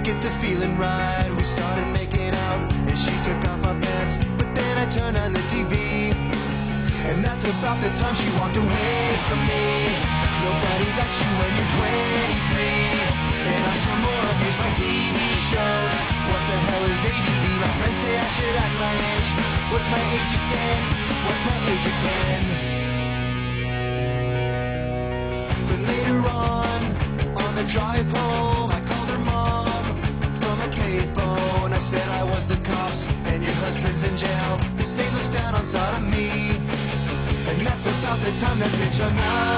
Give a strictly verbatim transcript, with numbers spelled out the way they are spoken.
get the feeling right. We started making out, and she took off my pants, but then I turned on the T V, and that's about the time she walked away from me. Nobody likes you when you're twenty-three, and I saw more of yours by T V shows. What the hell is A D D? My friends say I should act my age. What's my age again? What's my age again? But later on, on the drive home, I called her mom from a payphone. I said I was the cops, and your husband's in jail. His name was found on sodomy, and that's about the time that bitch hung up.